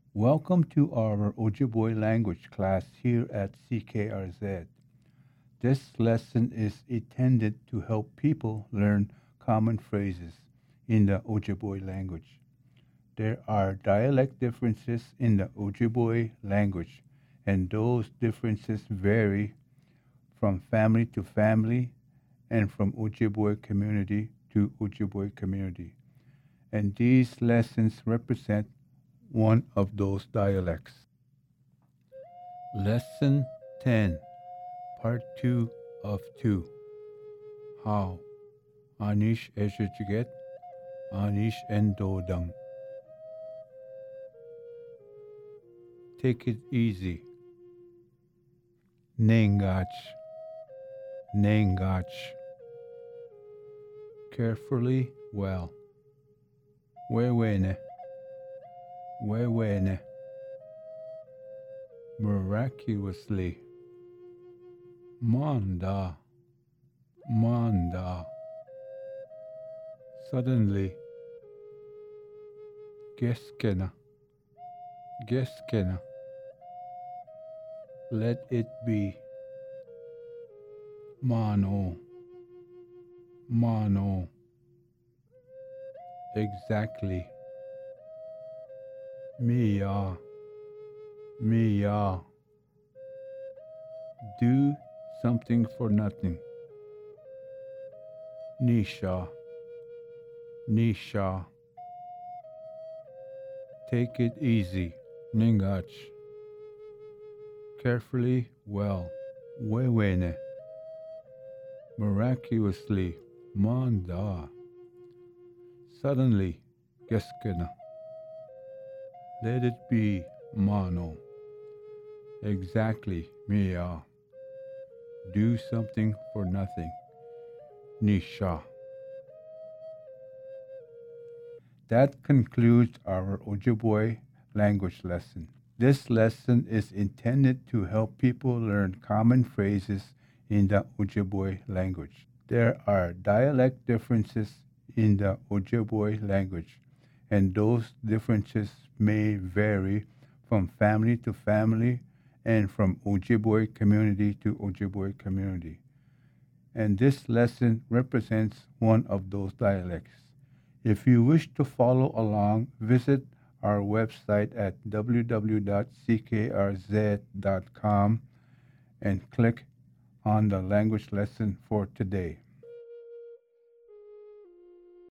Welcome to our Ojibwe language class here at CKRZ. This lesson is intended to help people learn common phrases in the Ojibwe language. There are dialect differences in the Ojibwe language, and those differences vary from family to family and from Ojibwe community to Ojibwe community. And these lessons represent one of those dialects. Lesson 10, Part 2 of 2. How? Anish Eshechiget, Anish Endodang. Take it easy. Nengach, Nengach. Carefully, well. Wewene, Wewene. Miraculously. Manda, Manda. Suddenly. Geskena, Geskena. Let it be. Mano, Mano. Exactly. Mia, Mia. Do something for nothing. Nisha, Nisha. Take it easy. Ningach. Carefully, well. Wewene. Miraculously. Manda. Suddenly. Geskena. Let it be. Mano. Exactly. Mia. Do something for nothing. Nisha. That concludes our Ojibwe language lesson. This lesson is intended to help people learn common phrases in the Ojibwe language. There are dialect differences in the Ojibwe language, and those differences may vary from family to family and from Ojibwe community to Ojibwe community. And this lesson represents one of those dialects. If you wish to follow along, visit our website at www.ckrz.com and click on the language lesson for today.